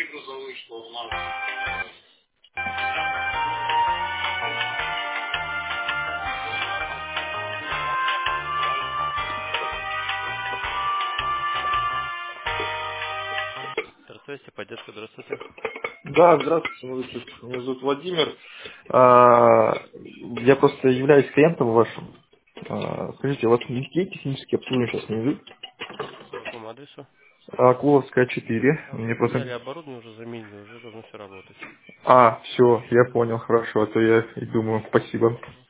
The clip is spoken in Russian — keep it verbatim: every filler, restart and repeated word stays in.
Здравствуйте, поддержка, здравствуйте. Да, здравствуйте, Мужик. Меня зовут Владимир. А, Я просто являюсь клиентом вашим. А, Скажите, у вас какие технические обслуживания сейчас не идут? По какому адресу? А, Кловская четыре. А, Мне мы взяли просто... оборудование, уже заменили, уже должно все работать. А, все, я понял, хорошо, а то я и думаю, спасибо.